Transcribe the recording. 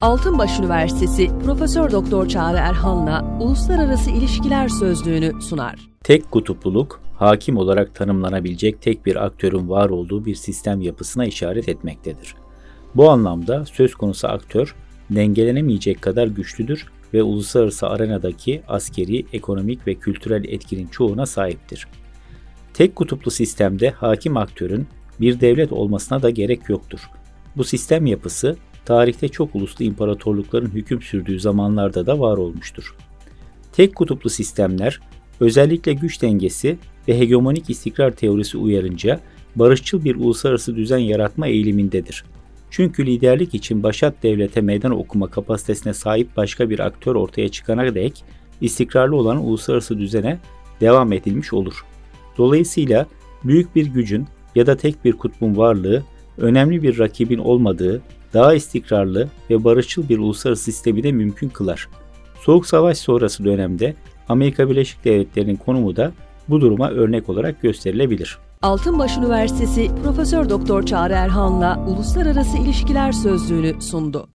Altınbaş Üniversitesi Profesör Doktor Çağrı Erhan'la Uluslararası İlişkiler Sözlüğünü sunar. Tek kutupluluk, hakim olarak tanımlanabilecek tek bir aktörün var olduğu bir sistem yapısına işaret etmektedir. Bu anlamda söz konusu aktör, dengelenemeyecek kadar güçlüdür ve uluslararası arenadaki askeri, ekonomik ve kültürel etkinin çoğuna sahiptir. Tek kutuplu sistemde hakim aktörün bir devlet olmasına da gerek yoktur. Bu sistem yapısı, tarihte çok uluslu imparatorlukların hüküm sürdüğü zamanlarda da var olmuştur. Tek kutuplu sistemler, özellikle güç dengesi ve hegemonik istikrar teorisi uyarınca barışçıl bir uluslararası düzen yaratma eğilimindedir. Çünkü liderlik için başat devlete meydan okuma kapasitesine sahip başka bir aktör ortaya çıkana dek istikrarlı olan uluslararası düzene devam edilmiş olur. Dolayısıyla büyük bir gücün ya da tek bir kutbun varlığı, önemli bir rakibin olmadığı, daha istikrarlı ve barışçıl bir uluslararası sistemi de mümkün kılar. Soğuk Savaş sonrası dönemde Amerika Birleşik Devletleri'nin konumu da bu duruma örnek olarak gösterilebilir. Altınbaş Üniversitesi Profesör Doktor Çağrı Erhan'la Uluslararası İlişkiler Sözlüğünü sundu.